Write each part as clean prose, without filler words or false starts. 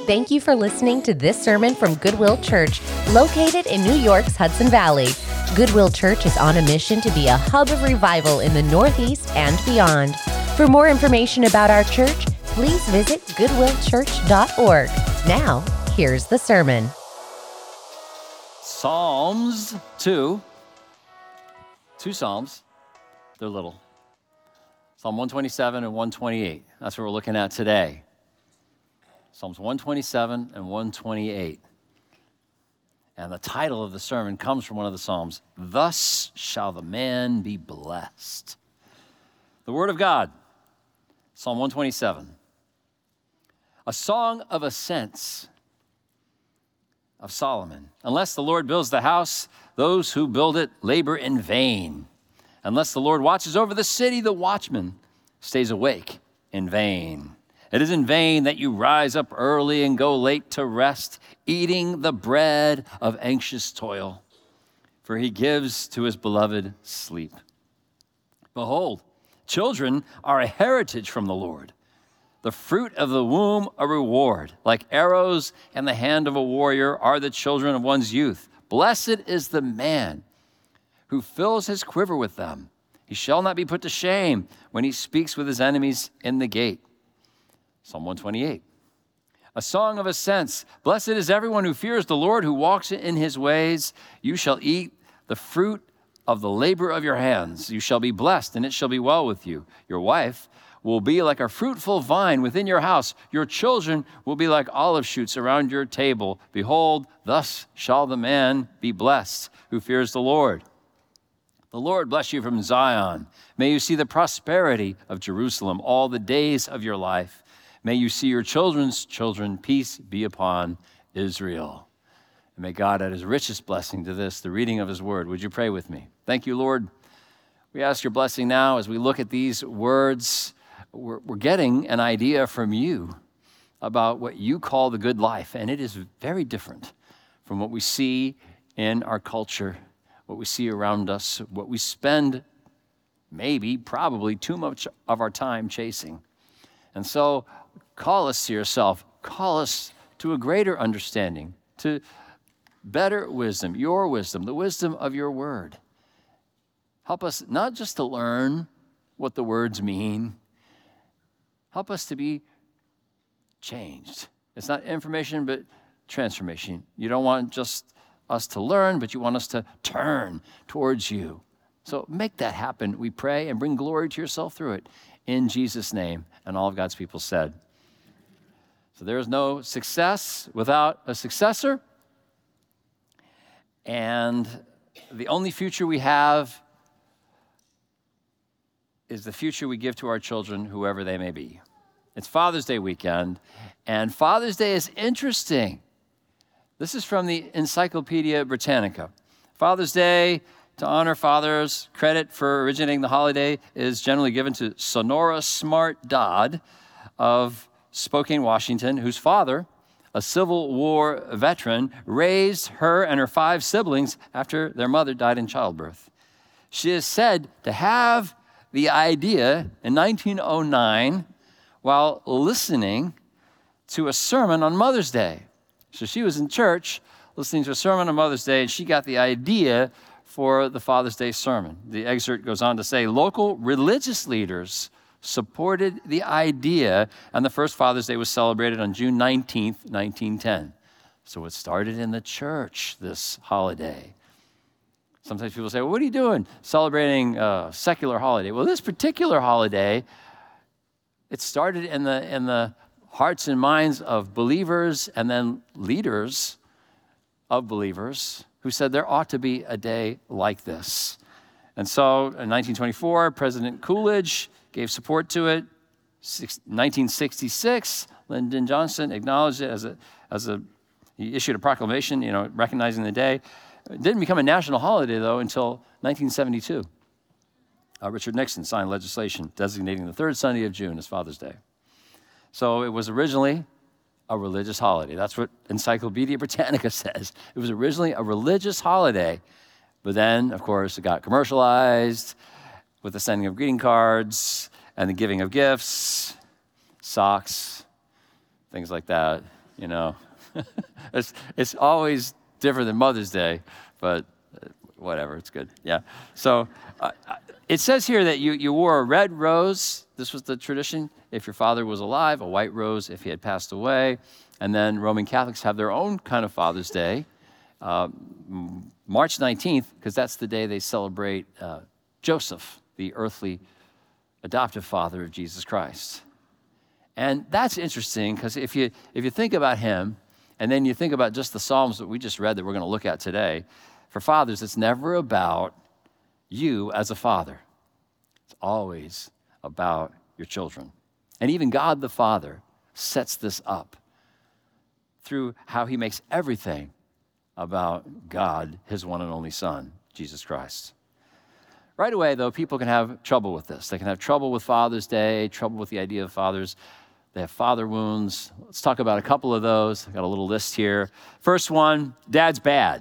Thank you for listening to this sermon from Goodwill Church, located in New York's Hudson Valley. Goodwill Church is on a mission to be a hub of revival in the Northeast and beyond. For more information about our church, please visit goodwillchurch.org. Now, here's the sermon. Psalms 2. Two Psalms. They're little. Psalm 127 and 128. That's what we're looking at today. Psalms 127 and 128. And the title of the sermon comes from one of the Psalms. Thus shall the man be blessed. The Word of God. Psalm 127. A song of ascents of Solomon. Unless the Lord builds the house, those who build it labor in vain. Unless the Lord watches over the city, the watchman stays awake in vain. It is in vain that you rise up early and go late to rest, eating the bread of anxious toil, for he gives to his beloved sleep. Behold, children are a heritage from the Lord, the fruit of the womb a reward. Like arrows in the hand of a warrior are the children of one's youth. Blessed is the man who fills his quiver with them. He shall not be put to shame when he speaks with his enemies in the gate. Psalm 128. A song of ascents. Blessed is everyone who fears the Lord, who walks in his ways. You shall eat the fruit of the labor of your hands. You shall be blessed, and it shall be well with you. Your wife will be like a fruitful vine within your house. Your children will be like olive shoots around your table. Behold, thus shall the man be blessed who fears the Lord. The Lord bless you from Zion. May you see the prosperity of Jerusalem all the days of your life. May you see your children's children. Peace be upon Israel. And may God add his richest blessing to this, the reading of his word. Would you pray with me? Thank you, Lord. We ask your blessing now as we look at these words. We're getting an idea from you about what you call the good life, and it is very different from what we see in our culture, what we see around us, what we spend probably too much of our time chasing. And so call us to yourself, call us to a greater understanding, to better wisdom, your wisdom, the wisdom of your word. Help us not just to learn what the words mean, help us to be changed. It's not information, but transformation. You don't want just us to learn, but you want us to turn towards you. So make that happen, we pray, and bring glory to yourself through it. In Jesus' name, and all of God's people said. So there is no success without a successor, and the only future we have is the future we give to our children, whoever they may be. It's Father's Day weekend, and Father's Day is interesting. This is from the Encyclopedia Britannica. Father's Day, to honor fathers, credit for originating the holiday is generally given to Sonora Smart Dodd of Spokane, Washington, whose father, a Civil War veteran, raised her and her 5 siblings after their mother died in childbirth. She is said to have the idea in 1909 while listening to a sermon on Mother's Day. So she was in church listening to a sermon on Mother's Day, and she got the idea for the Father's Day sermon. The excerpt goes on to say, local religious leaders supported the idea, and the first Father's Day was celebrated on June 19th, 1910. So it started in the church, this holiday. Sometimes people say, well, what are you doing celebrating a secular holiday? Well, this particular holiday, it started in the hearts and minds of believers and then leaders of believers who said there ought to be a day like this. And so in 1924, President Coolidge gave support to it. 1966, Lyndon Johnson acknowledged it he issued a proclamation, recognizing the day. It didn't become a national holiday, though, until 1972. Richard Nixon signed legislation designating the third Sunday of June as Father's Day. So it was originally a religious holiday. That's what Encyclopedia Britannica says. It was originally a religious holiday, but then, of course, it got commercialized with the sending of greeting cards and the giving of gifts, socks, things like that. you know. It's always different than Mother's Day, but whatever, it's good. Yeah. So it says here that you wore a red rose. This was the tradition if your father was alive, a white rose if he had passed away. And then Roman Catholics have their own kind of Father's Day, March 19th, because that's the day they celebrate Joseph, the earthly adoptive father of Jesus Christ. And that's interesting because if you think about him, and then you think about just the Psalms that we just read that we're going to look at today, for fathers, it's never about you as a father. It's always about your children. And even God the Father sets this up through how he makes everything about God, his one and only Son, Jesus Christ. Right away, though, people can have trouble with this. They can have trouble with Father's Day, trouble with the idea of fathers. They have father wounds. Let's talk about a couple of those. I've got a little list here. First one, dad's bad.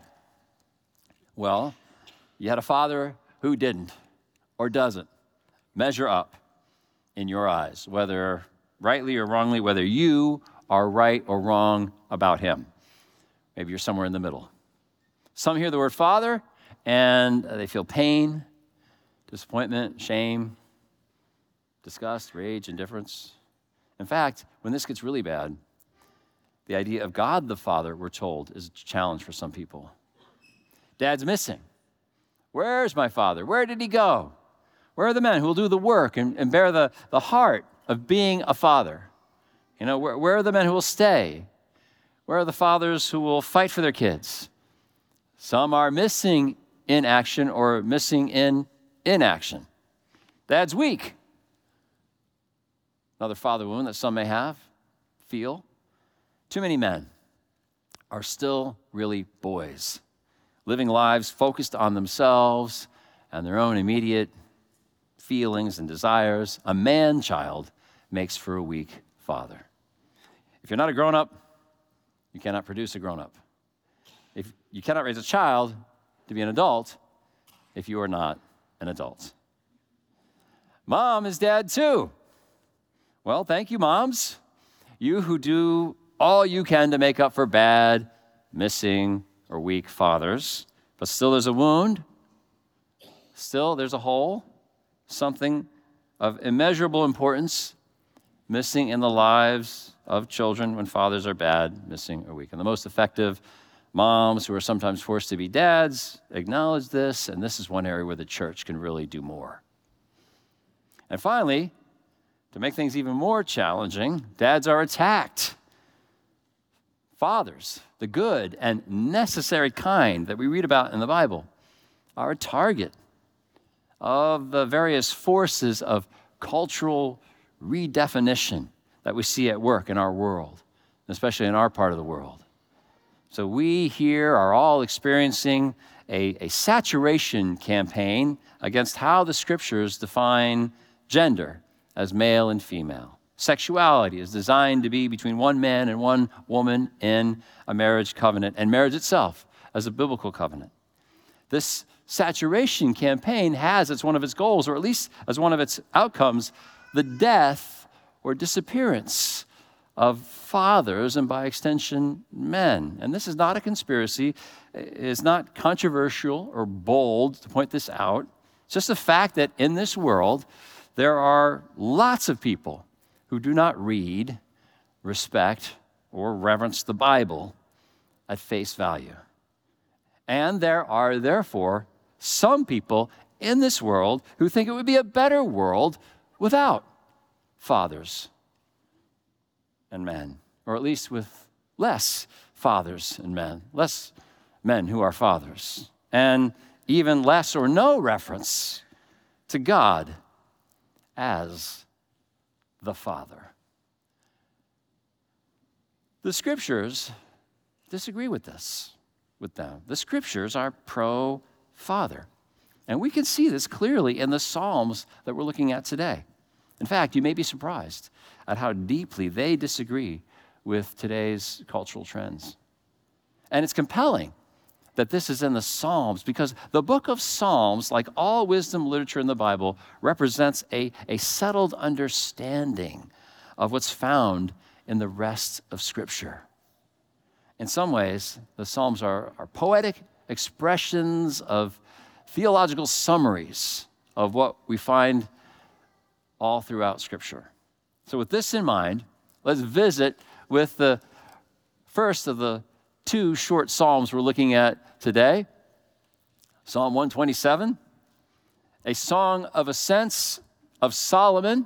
Well, you had a father who didn't or doesn't measure up in your eyes, whether rightly or wrongly, whether you are right or wrong about him. Maybe you're somewhere in the middle. Some hear the word father and they feel pain, disappointment, shame, disgust, rage, indifference. In fact, when this gets really bad, the idea of God the Father, we're told, is a challenge for some people. Dad's missing. Where's my father? Where did he go? Where are the men who will do the work and bear the heart of being a father? You know, where are the men who will stay? Where are the fathers who will fight for their kids? Some are missing in action or missing in inaction. Dad's weak. Another father wound that some may feel. Too many men are still really boys, living lives focused on themselves and their own immediate feelings and desires. A man-child makes for a weak father. If you're not a grown-up, you cannot produce a grown-up. If you cannot raise a child to be an adult if you are not an adult. Mom is dad too. Well, thank you, moms. You who do all you can to make up for bad, missing, or weak fathers. But still there's a wound. Still there's a hole. Something of immeasurable importance missing in the lives of children when fathers are bad, missing, or weak. And the most effective moms who are sometimes forced to be dads acknowledge this, and this is one area where the church can really do more. And finally, to make things even more challenging, dads are attacked. Fathers, the good and necessary kind that we read about in the Bible, are a target of the various forces of cultural redefinition that we see at work in our world, especially in our part of the world. So we here are all experiencing a saturation campaign against how the scriptures define gender as male and female. Sexuality is designed to be between one man and one woman in a marriage covenant, and marriage itself as a biblical covenant. This saturation campaign has as one of its goals, or at least as one of its outcomes, the death or disappearance of fathers and by extension men. And this is not a conspiracy. It's not controversial or bold to point this out. It's just a fact that in this world, there are lots of people who do not read, respect, or reverence the Bible at face value. And there are, therefore, some people in this world who think it would be a better world without fathers and men, or at least with less fathers and men, less men who are fathers, and even less or no reference to God as the Father. The scriptures disagree with this, with them. The scriptures are pro-father. And we can see this clearly in the Psalms that we're looking at today. In fact, you may be surprised at how deeply they disagree with today's cultural trends. And it's compelling that this is in the Psalms, because the book of Psalms, like all wisdom literature in the Bible, represents a settled understanding of what's found in the rest of Scripture. in some ways, the Psalms are poetic expressions of theological summaries of what we find all throughout Scripture. So with this in mind, let's visit with the first of the two short Psalms we're looking at today. Psalm 127, a song of ascents of Solomon.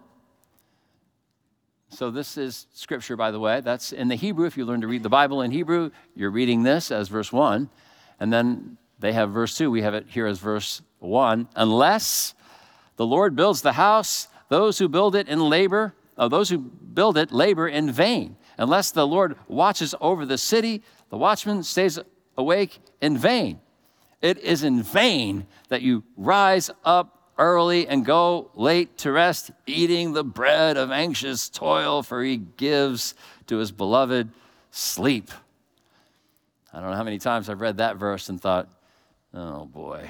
So this is Scripture, by the way. That's in the Hebrew. If you learn to read the Bible in Hebrew, you're reading this as verse 1. And then they have verse 2. We have it here as verse 1. Unless the Lord builds the house, those who build it labor in vain. Unless the Lord watches over the city, the watchman stays awake in vain. It is in vain that you rise up early and go late to rest, eating the bread of anxious toil, for he gives to his beloved sleep. I don't know how many times I've read that verse and thought, oh boy,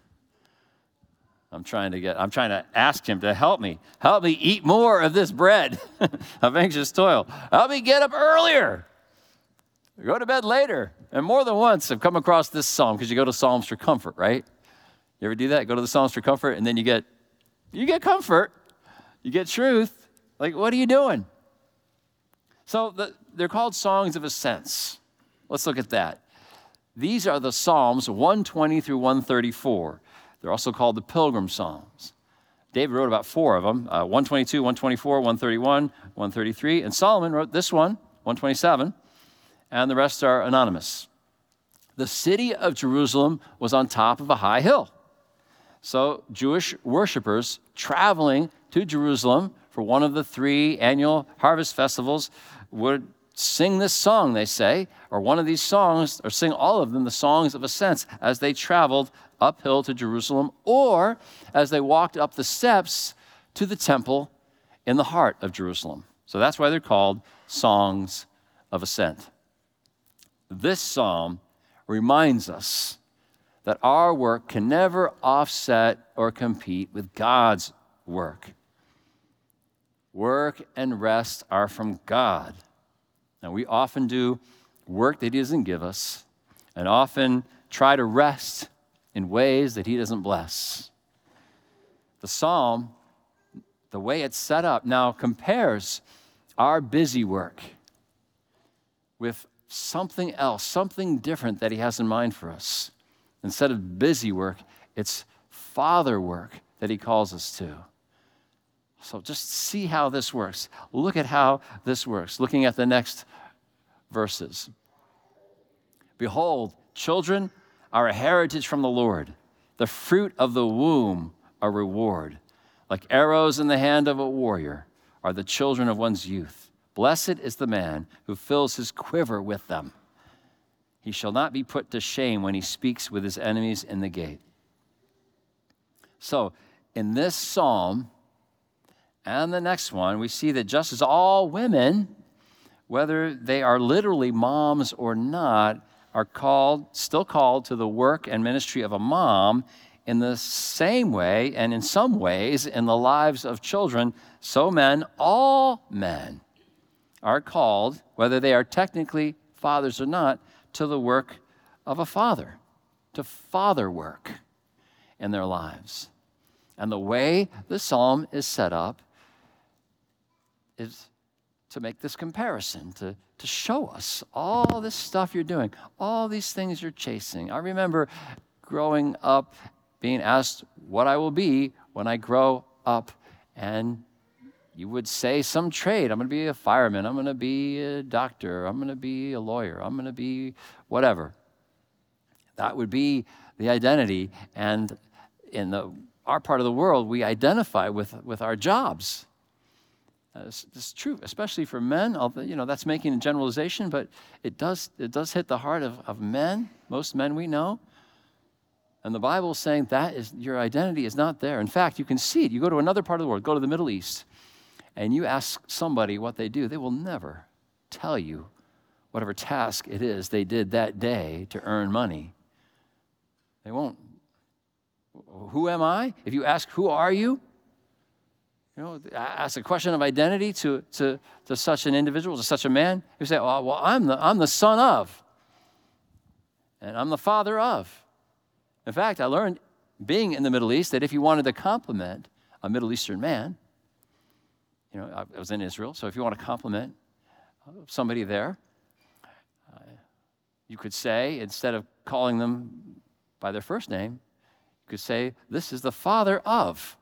I'm trying to ask him to help me eat more of this bread of anxious toil. Help me get up earlier, go to bed later. And more than once I've come across this psalm, because you go to Psalms for comfort, right? You ever do that? Go to the Psalms for comfort, and then you get comfort, you get truth. Like, what are you doing? So they're called songs of ascents. Let's look at that. These are the Psalms 120 through 134. They're also called the Pilgrim Psalms. David wrote about 4 of them, 122, 124, 131, 133. And Solomon wrote this one, 127, and the rest are anonymous. The city of Jerusalem was on top of a high hill. So Jewish worshipers traveling to Jerusalem for one of the 3 annual harvest festivals would sing this song, they say, or one of these songs, or sing all of them, the songs of ascents, as they traveled uphill to Jerusalem, or as they walked up the steps to the temple in the heart of Jerusalem. So that's why they're called songs of ascent. This psalm reminds us that our work can never offset or compete with God's work. Work and rest are from God. Now, we often do work that he doesn't give us, and often try to rest in ways that he doesn't bless. The psalm, the way it's set up now, compares our busy work with something else, something different that he has in mind for us. Instead of busy work, it's father work that he calls us to. So just see how this works. Look at how this works. Looking at the next verses. Behold, children are a heritage from the Lord, the fruit of the womb a reward. Like arrows in the hand of a warrior are the children of one's youth. Blessed is the man who fills his quiver with them. He shall not be put to shame when he speaks with his enemies in the gate. So, in this psalm and the next one, we see that just as all women, whether they are literally moms or not, are still called to the work and ministry of a mom, in the same way and in some ways in the lives of children, so men, all men, are called, whether they are technically fathers or not, to the work of a father, to father work in their lives. And the way the psalm is set up is to make this comparison, to show us all this stuff you're doing, all these things you're chasing. I remember growing up being asked what I will be when I grow up, and you would say some trade. I'm going to be a fireman. I'm going to be a doctor. I'm going to be a lawyer. I'm going to be whatever. That would be the identity. And in our part of the world, we identify with our jobs. It's true, especially for men. Although, that's making a generalization, but it does hit the heart of men, most men we know. And the Bible is saying that your identity is not there. In fact, you can see it. You go to another part of the world, go to the Middle East, and you ask somebody what they do, they will never tell you whatever task it is they did that day to earn money. They won't. Who am I? If you ask, who are you? Ask a question of identity to such an individual, to such a man. You say, well, I'm the son of. and I'm the father of. In fact, I learned being in the Middle East that if you wanted to compliment a Middle Eastern man, I was in Israel, so if you want to compliment somebody there, you could say, instead of calling them by their first name, you could say, this is the father of.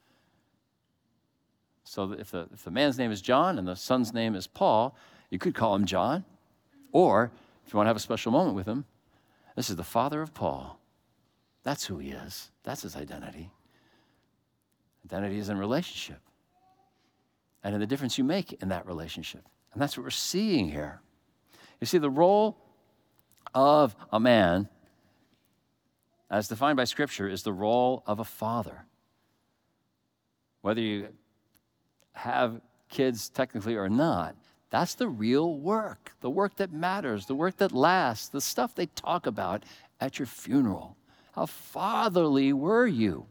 So if the man's name is John and the son's name is Paul, you could call him John. Or if you want to have a special moment with him, this is the father of Paul. That's who he is. That's his identity. Identity is in relationship and in the difference you make in that relationship. And that's what we're seeing here. You see, the role of a man, as defined by Scripture, is the role of a father. Whether you have kids technically or not, that's the real work, the work that matters, the work that lasts, the stuff they talk about at your funeral. How fatherly were you?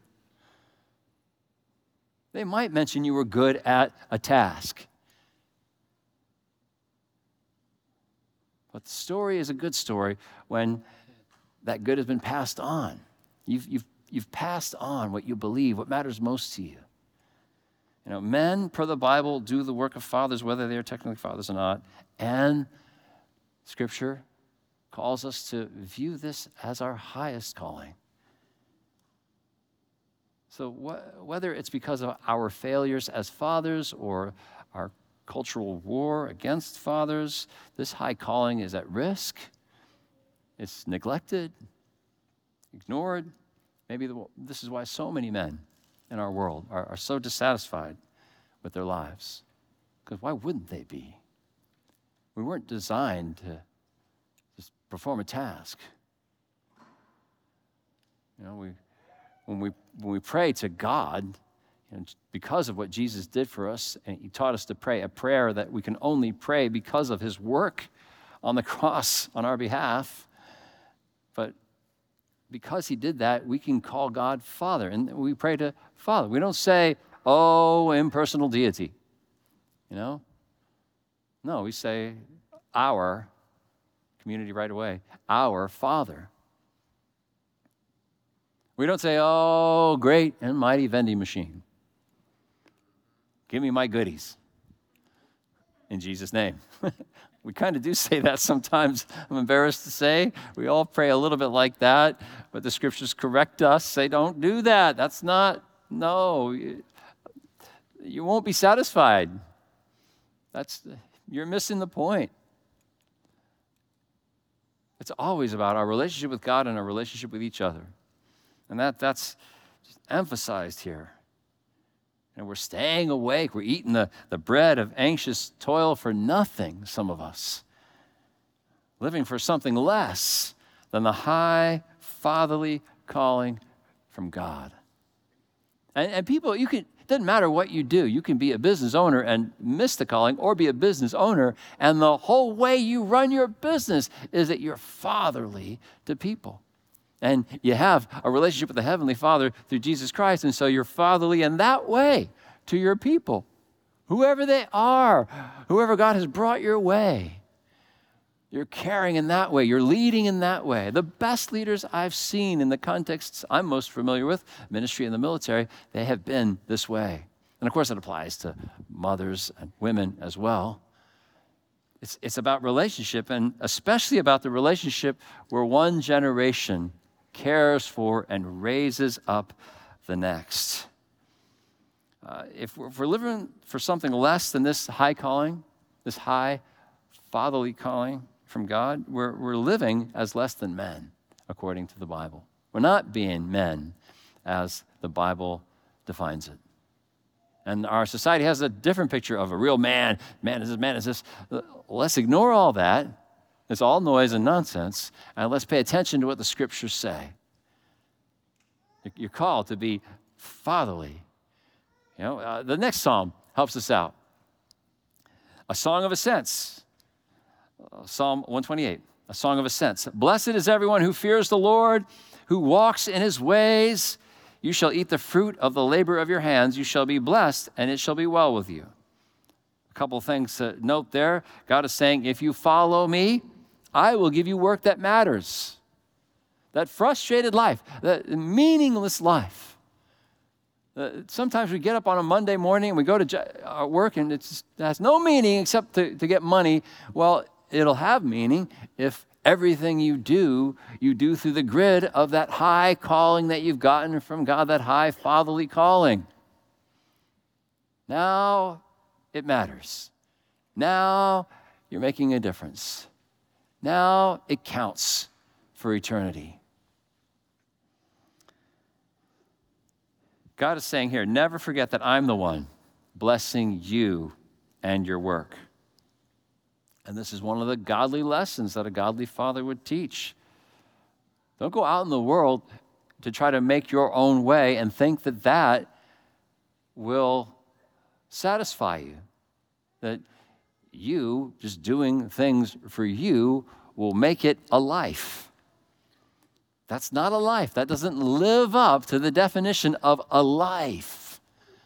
They might mention you were good at a task. But the story is a good story when that good has been passed on. You've passed on what you believe, what matters most to you. Men, per the Bible, do the work of fathers, whether they are technically fathers or not. And Scripture calls us to view this as our highest calling. So whether it's because of our failures as fathers or our cultural war against fathers, this high calling is at risk. It's neglected, ignored. Maybe this is why so many men in our world are so dissatisfied with their lives. Because why wouldn't they be? We weren't designed to just perform a task. When we pray to God, because of what Jesus did for us, and he taught us to pray a prayer that we can only pray because of his work on the cross on our behalf. But because he did that, we can call God Father, and we pray to Father. We don't say, oh, impersonal deity, No, we say our, community right away, our Father. We don't say, oh, great and mighty vending machine. Give me my goodies. In Jesus' name. We kind of do say that sometimes. I'm embarrassed to say. We all pray a little bit like that, but the Scriptures correct us, say, don't do that. That's not, no. You won't be satisfied. You're missing the point. It's always about our relationship with God and our relationship with each other. And that's emphasized here. And we're staying awake. We're eating the bread of anxious toil for nothing, some of us. Living for something less than the high fatherly calling from God. And people, it doesn't matter what you do. You can be a business owner and miss the calling, or be a business owner, and the whole way you run your business is that you're fatherly to people. And you have a relationship with the Heavenly Father through Jesus Christ, and so you're fatherly in that way to your people, whoever they are, whoever God has brought your way. You're caring in that way. You're leading in that way. The best leaders I've seen in the contexts I'm most familiar with, ministry and the military, they have been this way. And of course, it applies to mothers and women as well. It's about relationship, and especially about the relationship where one generation cares for and raises up the next. If we're living for something less than this high calling, this high fatherly calling from God, we're living as less than men, according to the Bible. We're not being men as the Bible defines it. And our society has a different picture of a real man. Man is this, man is this. Let's ignore all that. It's all noise and nonsense. And let's pay attention to what the Scriptures say. You're called to be fatherly. The next psalm helps us out. A song of ascents. Psalm 128, a song of ascents. Blessed is everyone who fears the Lord, who walks in his ways. You shall eat the fruit of the labor of your hands. You shall be blessed, and it shall be well with you. A couple of things to note there. God is saying, if you follow me, I will give you work that matters. that frustrated life, that meaningless life. Sometimes we get up on a Monday morning and we go to work and it has no meaning except to get money. Well, it'll have meaning if everything you do through the grid of that high calling that you've gotten from God, that high fatherly calling. Now it matters. Now you're making a difference. Now it counts for eternity. God is saying here, never forget that I'm the one blessing you and your work. And this is one of the godly lessons that a godly father would teach. Don't go out in the world to try to make your own way and think that that will satisfy you. That you just doing things for you will make it a life. That's not a life. That doesn't live up to the definition of a life.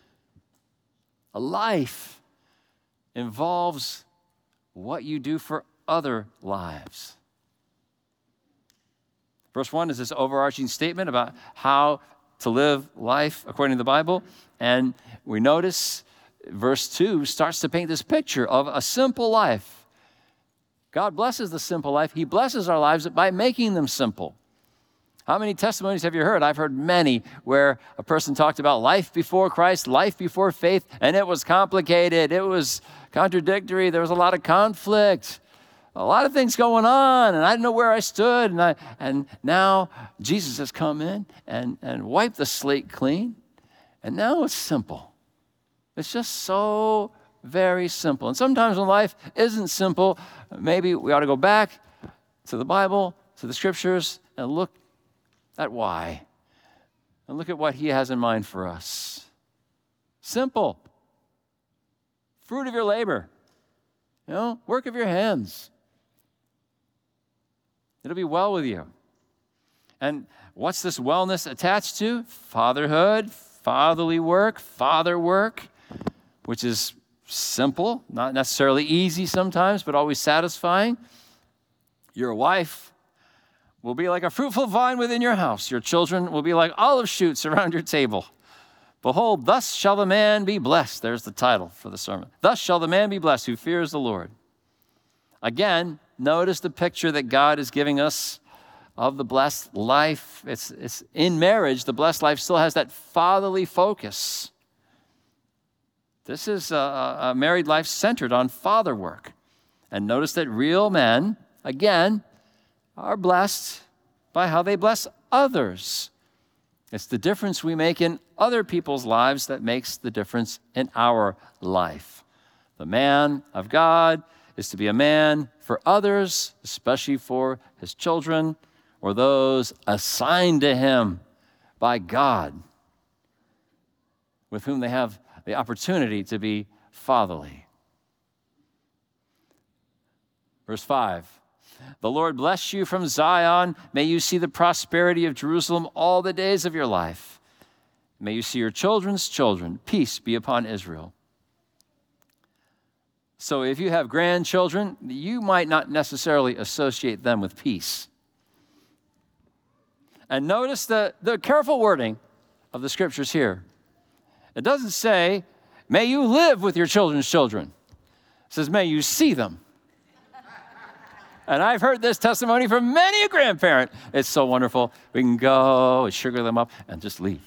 A life involves what you do for other lives. Verse 1 is this overarching statement about how to live life according to the Bible. And we notice verse 2 starts to paint this picture of a simple life. God blesses the simple life. He blesses our lives by making them simple. How many testimonies have you heard? I've heard many where a person talked about life before Christ, life before faith, and it was complicated. It was contradictory. There was a lot of conflict, a lot of things going on, and I didn't know where I stood. And now Jesus has come in and wiped the slate clean, and now it's simple. It's just so very simple. And sometimes when life isn't simple, maybe we ought to go back to the Bible, to the Scriptures, and look at why. And look at what he has in mind for us. Simple. Fruit of your labor. Work of your hands. It'll be well with you. And what's this wellness attached to? Fatherhood, fatherly work, father work, which is simple, not necessarily easy sometimes, but always satisfying. Your wife will be like a fruitful vine within your house. Your children will be like olive shoots around your table. Behold, thus shall the man be blessed. There's the title for the sermon. Thus shall the man be blessed who fears the Lord. Again, notice the picture that God is giving us of the blessed life. It's in marriage, the blessed life still has that fatherly focus. This is a married life centered on father work. And notice that real men, again, are blessed by how they bless others. It's the difference we make in other people's lives that makes the difference in our life. The man of God is to be a man for others, especially for his children or those assigned to him by God, with whom they have the opportunity to be fatherly. Verse 5. The Lord bless you from Zion. May you see the prosperity of Jerusalem all the days of your life. May you see your children's children. Peace be upon Israel. So if you have grandchildren, you might not necessarily associate them with peace. And notice the careful wording of the scriptures here. It doesn't say, may you live with your children's children. It says, may you see them. And I've heard this testimony from many a grandparent. It's so wonderful. We can go and sugar them up and just leave.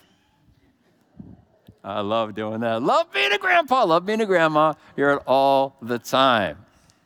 I love doing that. Love being a grandpa. Love being a grandma. Hear it all the time.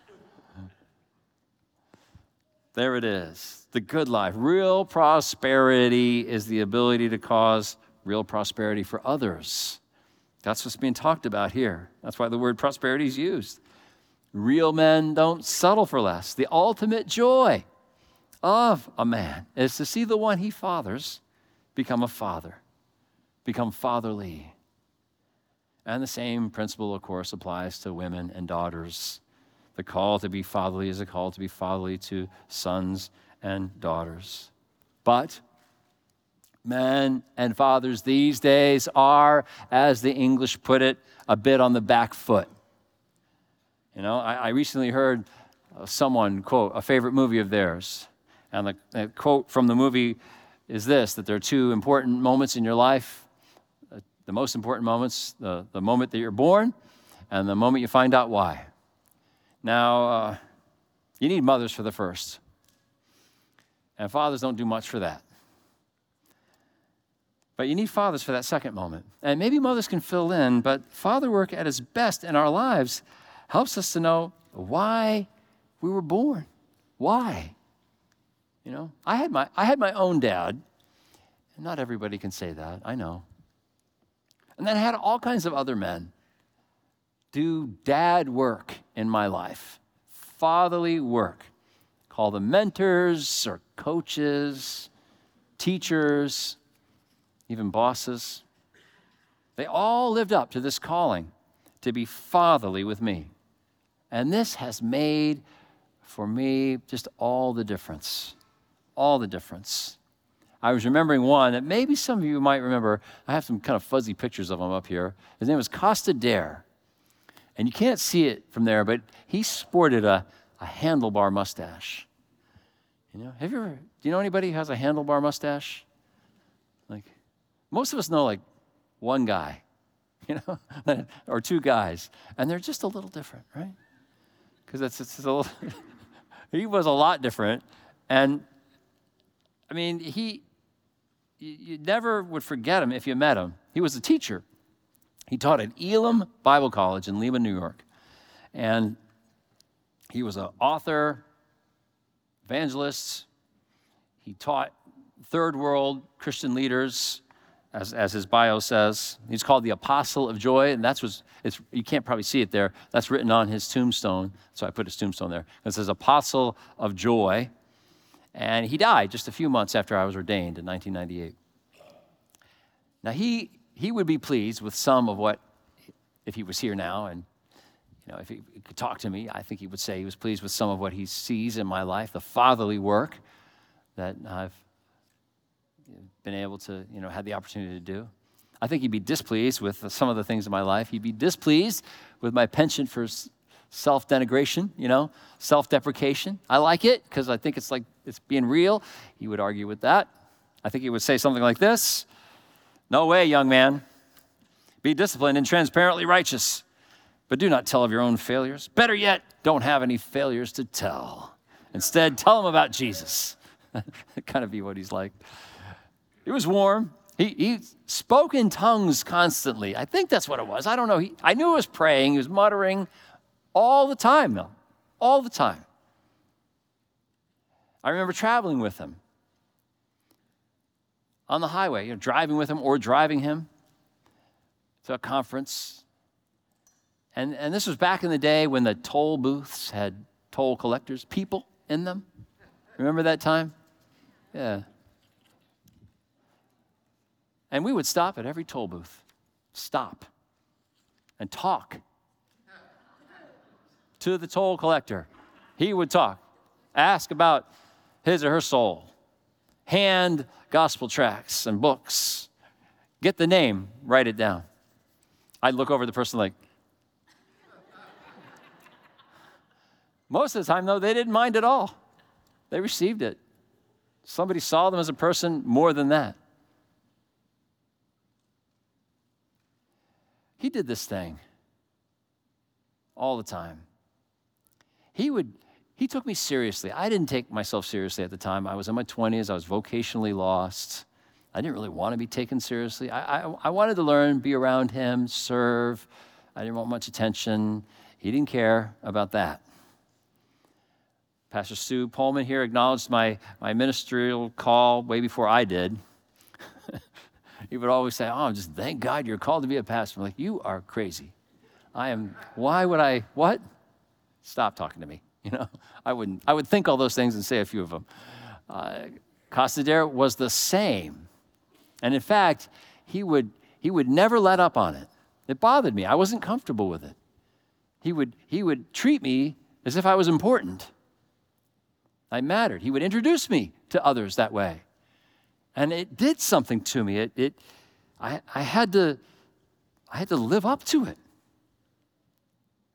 There it is. The good life. Real prosperity is the ability to cause real prosperity for others. That's what's being talked about here. That's why the word prosperity is used. Real men don't settle for less. The ultimate joy of a man is to see the one he fathers become a father, become fatherly. And the same principle, of course, applies to women and daughters. The call to be fatherly is a call to be fatherly to sons and daughters. But men and fathers these days are, as the English put it, a bit on the back foot. I recently heard someone quote a favorite movie of theirs. And the quote from the movie is this, that there are two important moments in your life, the most important moments, the moment that you're born and the moment you find out why. Now, you need mothers for the first, and fathers don't do much for that. But you need fathers for that second moment. And maybe mothers can fill in, but father work at its best in our lives helps us to know why we were born. Why? You know, I had my own dad, and not everybody can say that, I know. And then I had all kinds of other men do dad work in my life, fatherly work. Call them mentors or coaches, teachers, even bosses. They all lived up to this calling to be fatherly with me. And this has made, for me, just all the difference. All the difference. I was remembering one that maybe some of you might remember. I have some kind of fuzzy pictures of him up here. His name was Costa Dare. And you can't see it from there, but he sported a handlebar mustache. You know, do you know anybody who has a handlebar mustache? Like, most of us know like one guy, you know, or two guys, and they're just a little different, right? Because it's a little, he was a lot different, and I mean, you never would forget him if you met him. He was a teacher. He taught at Elam Bible College in Lima, New York, and he was an author, evangelist. He taught third world Christian leaders, as his bio says. He's called the Apostle of Joy, and you can't probably see it there. That's written on his tombstone, so I put his tombstone there. It says Apostle of Joy, and he died just a few months after I was ordained in 1998. Now, he would be pleased with some of what, if he was here now, and you know, if he could talk to me, I think he would say he was pleased with some of what he sees in my life, the fatherly work that I've been able to, you know, had the opportunity to do. I think he'd be displeased with some of the things in my life. He'd be displeased with my penchant for self-denigration, you know, self-deprecation. I like it because I think it's like it's being real. He would argue with that. I think he would say something like this: "No way, young man. Be disciplined and transparently righteous, but do not tell of your own failures. Better yet, don't have any failures to tell. Instead, tell them about Jesus." That kind of be what he's like. He was warm. He spoke in tongues constantly. I think that's what it was. I don't know. I knew he was praying. He was muttering all the time, though. All the time. I remember traveling with him on the highway, you know, driving with him or driving him to a conference. And this was back in the day when the toll booths had toll collectors, people in them. Remember that time? Yeah. And we would stop at every toll booth, stop, and talk to the toll collector. He would talk, ask about his or her soul, hand gospel tracts and books, get the name, write it down. I'd look over the person like, most of the time, though, they didn't mind at all. They received it. Somebody saw them as a person more than that. He did this thing all the time. He took me seriously. I didn't take myself seriously at the time. I was in my 20s. I was vocationally lost. I didn't really want to be taken seriously. I wanted to learn, be around him, serve. I didn't want much attention. He didn't care about that. Pastor Stu Pullman here acknowledged my ministerial call way before I did. He would always say, "Oh, just thank God you're called to be a pastor." I'm like, "You are crazy. Why would I, what? Stop talking to me." You know, I would think all those things and say a few of them. Costa Dare was the same. And in fact, he would never let up on it. It bothered me. I wasn't comfortable with it. He would treat me as if I was important. I mattered. He would introduce me to others that way. And it did something to me. I had to live up to it.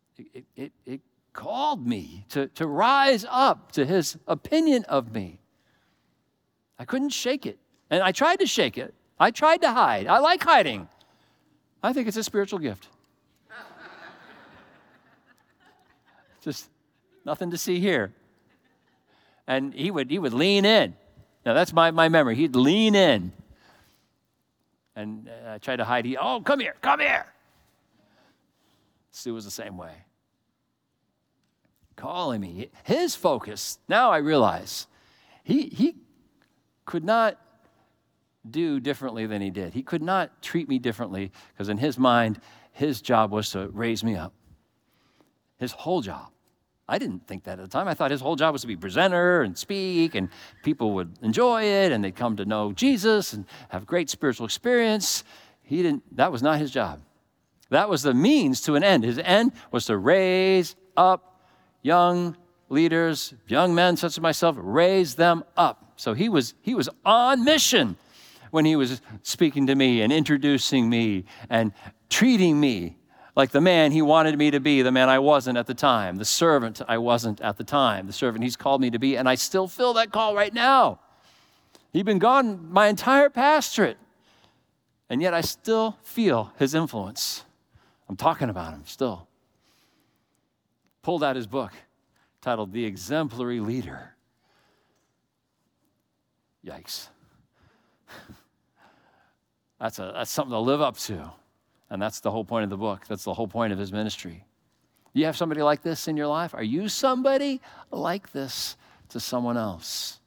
It called me to rise up to his opinion of me. I couldn't shake it. And I tried to shake it. I tried to hide. I like hiding. I think it's a spiritual gift. Just nothing to see here. And he would lean in. Now, that's my memory. He'd lean in. And I tried to hide. Oh, come here, come here. Sue was the same way. Calling me. His focus, now I realize, he could not do differently than he did. He could not treat me differently because in his mind, his job was to raise me up. His whole job. I didn't think that at the time. I thought his whole job was to be presenter and speak, and people would enjoy it, and they'd come to know Jesus and have great spiritual experience. That was not his job. That was the means to an end. His end was to raise up young leaders, young men such as myself, raise them up. So he was on mission when he was speaking to me and introducing me and treating me like the man he wanted me to be, the man I wasn't at the time, the servant I wasn't at the time, the servant he's called me to be, and I still feel that call right now. He'd been gone my entire pastorate, and yet I still feel his influence. I'm talking about him still. Pulled out his book titled The Exemplary Leader. Yikes. That's something to live up to. And that's the whole point of the book. That's the whole point of his ministry. You have somebody like this in your life? Are you somebody like this to someone else?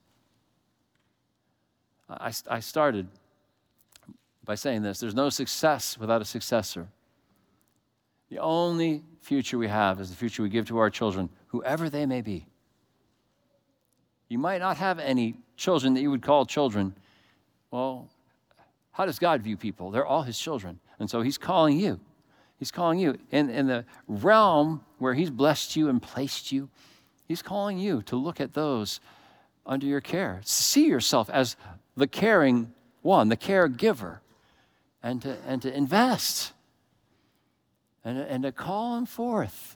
I started by saying this. There's no success without a successor. The only future we have is the future we give to our children, whoever they may be. You might not have any children that you would call children. Well, how does God view people? They're all his children. And so he's calling you. He's calling you. In the realm where he's blessed you and placed you, he's calling you to look at those under your care. See yourself as the caring one, the caregiver, and to invest and to call them forth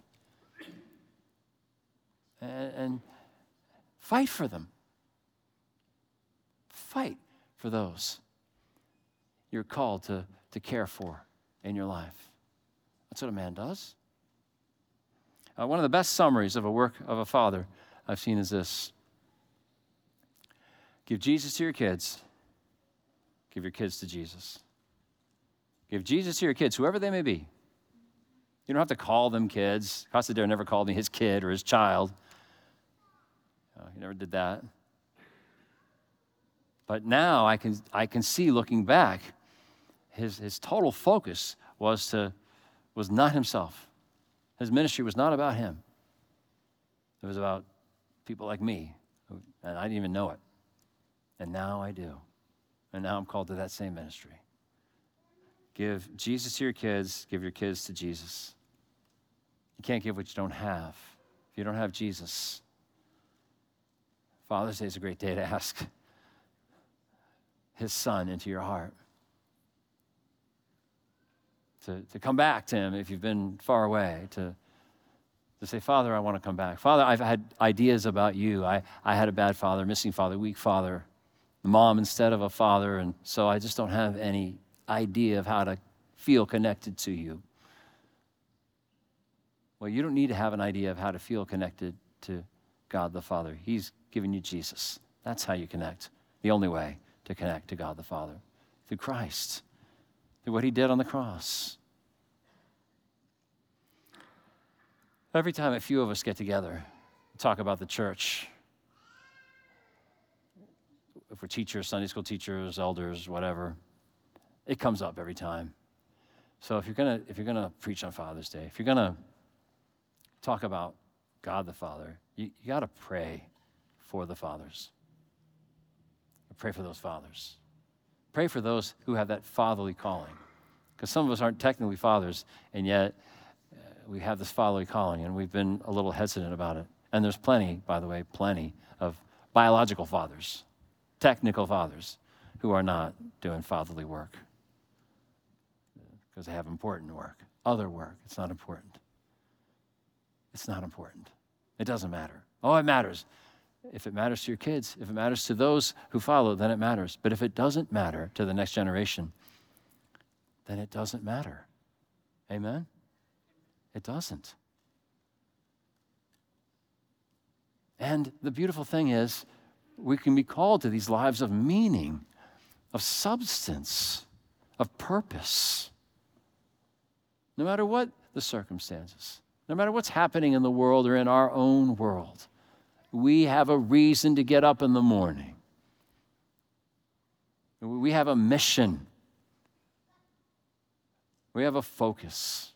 and fight for them. Fight for those you're called to care for in your life. That's what a man does. One of the best summaries of a work of a father I've seen is this. Give Jesus to your kids. Give your kids to Jesus. Give Jesus to your kids, whoever they may be. You don't have to call them kids. Costa Dare never called me his kid or his child. He never did that. But now I can see, looking back, his total focus was not himself. His ministry was not about him. It was about people like me, and I didn't even know it. And now I do. And now I'm called to that same ministry. Give Jesus to your kids. Give your kids to Jesus. You can't give what you don't have. If you don't have Jesus, Father's Day is a great day to ask his son into your heart. To come back to him if you've been far away, to say, Father, I want to come back. Father, I've had ideas about you. I had a bad father, missing father, weak father, a mom instead of a father, and so I just don't have any idea of how to feel connected to you. Well, you don't need to have an idea of how to feel connected to God the Father. He's given you Jesus. That's how you connect. The only way to connect to God the Father, through Christ, through what he did on the cross. Every time a few of us get together, talk about the church, if we're teachers, Sunday school teachers, elders, whatever, it comes up every time. So if you're gonna preach on Father's Day, if you're gonna talk about God the Father, you got to pray for the fathers. Pray for those fathers. Pray for those who have that fatherly calling. Because some of us aren't technically fathers, and yet we have this fatherly calling, and we've been a little hesitant about it. And there's plenty, by the way, of biological fathers, technical fathers, who are not doing fatherly work because they have important work, other work. It's not important. It's not important. It doesn't matter. Oh, it matters. If it matters to your kids, if it matters to those who follow, then it matters. But if it doesn't matter to the next generation, then it doesn't matter. Amen? It doesn't. And the beautiful thing is, we can be called to these lives of meaning, of substance, of purpose. No matter what the circumstances, no matter what's happening in the world or in our own world, we have a reason to get up in the morning. We have a mission. We have a focus.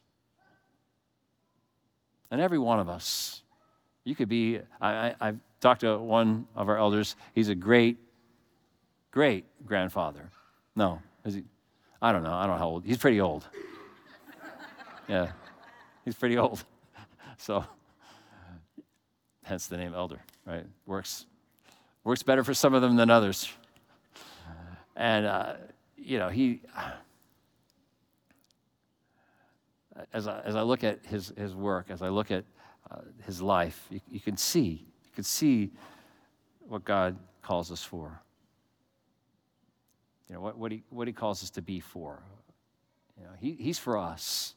And every one of us, you could be, I've talked to one of our elders. He's a great grandfather. No, is he? I don't know how old. He's pretty old. Yeah, he's pretty old. So, hence the name elder, right? Works better for some of them than others. And, he, as I look at his work, as I look at his life, you can see what God calls us for. What he calls us to be for. He's for us.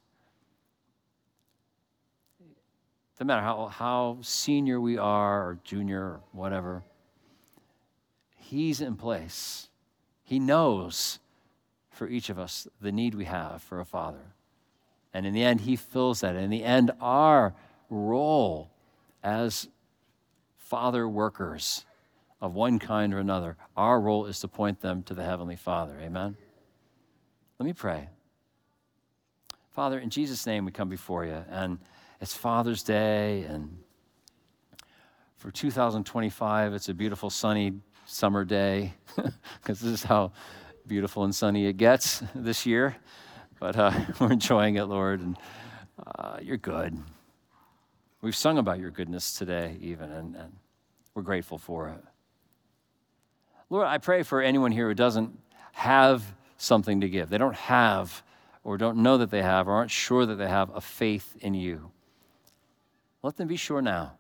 No matter how senior we are or junior or whatever, he's in place. He knows for each of us the need we have for a father. And in the end, he fills that. In the end, our role as father workers of one kind or another, our role is to point them to the Heavenly Father. Amen? Let me pray. Father, in Jesus' name we come before you, and it's Father's Day, and for 2025, it's a beautiful sunny summer day, because this is how beautiful and sunny it gets this year. But we're enjoying it, Lord, and you're good. We've sung about your goodness today even, and we're grateful for it. Lord, I pray for anyone here who doesn't have something to give. They don't have, or don't know that they have, or aren't sure that they have a faith in you. Let them be sure now.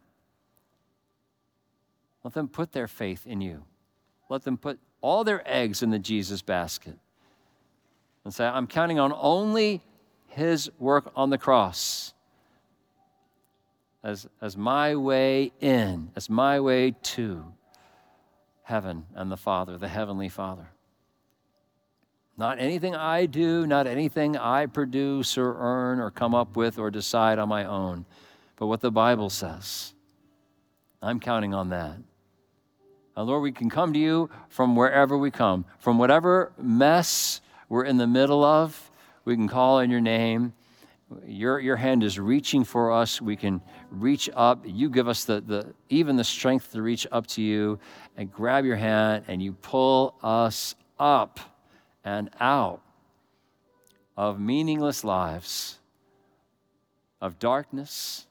Let them put their faith in you. Let them put all their eggs in the Jesus basket and say, I'm counting on only his work on the cross as my way in, as my way to heaven and the Father, the Heavenly Father. Not anything I do, not anything I produce or earn or come up with or decide on my own, but what the Bible says. I'm counting on that. Now, Lord, we can come to you from wherever we come, from whatever mess we're in the middle of. We can call on your name. Your hand is reaching for us. We can reach up. You give us even the strength to reach up to you and grab your hand, and you pull us up and out of meaningless lives, of darkness.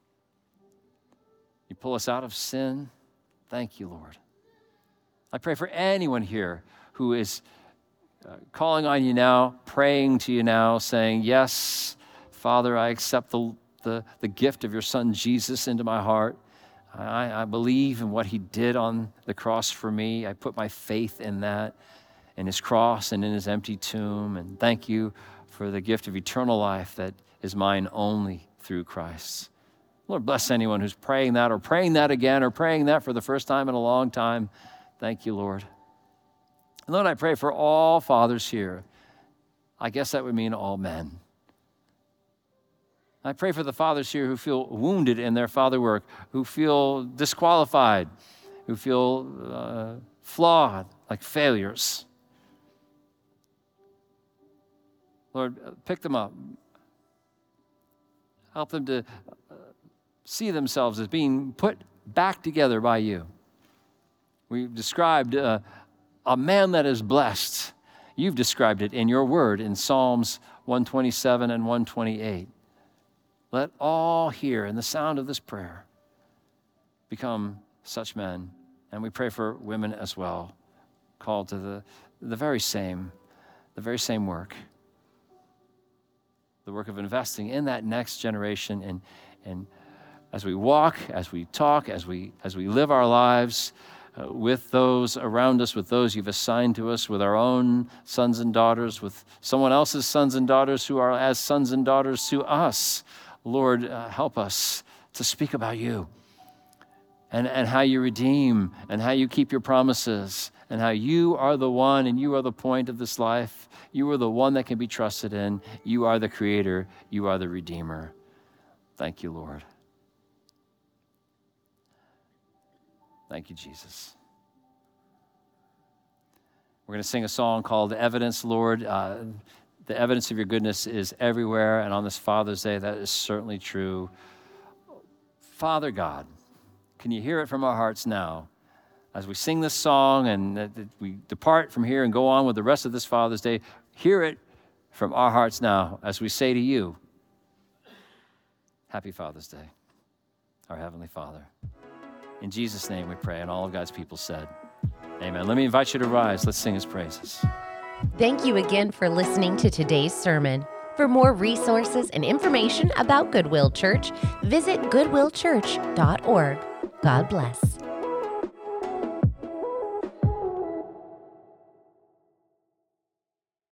You pull us out of sin. Thank you, Lord. I pray for anyone here who is calling on you now, praying to you now, saying, yes, Father, I accept the gift of your Son, Jesus, into my heart. I believe in what he did on the cross for me. I put my faith in that, in his cross and in his empty tomb. And thank you for the gift of eternal life that is mine only through Christ. Lord, bless anyone who's praying that or praying that again or praying that for the first time in a long time. Thank you, Lord. And Lord, I pray for all fathers here. I guess that would mean all men. I pray for the fathers here who feel wounded in their father work, who feel disqualified, who feel flawed, like failures. Lord, pick them up. Help them to see themselves as being put back together by you. We've described a man that is blessed. You've described it in your word in Psalms 127 and 128. Let all here in the sound of this prayer become such men. And we pray for women as well, called to the very same work. The work of investing in that next generation and as we walk, as we talk, as we live our lives with those around us, with those you've assigned to us, with our own sons and daughters, with someone else's sons and daughters who are as sons and daughters to us. Lord, help us to speak about you and how you redeem and how you keep your promises and how you are the one and you are the point of this life. You are the one that can be trusted in. You are the creator. You are the redeemer. Thank you, Lord. Thank you, Jesus. We're going to sing a song called Evidence, Lord. The evidence of your goodness is everywhere, and on this Father's Day, that is certainly true. Father God, can you hear it from our hearts now? As we sing this song and we depart from here and go on with the rest of this Father's Day, hear it from our hearts now as we say to you, Happy Father's Day, our Heavenly Father. In Jesus' name we pray, and all of God's people said, amen. Let me invite you to rise. Let's sing his praises. Thank you again for listening to today's sermon. For more resources and information about Goodwill Church, visit goodwillchurch.org. God bless.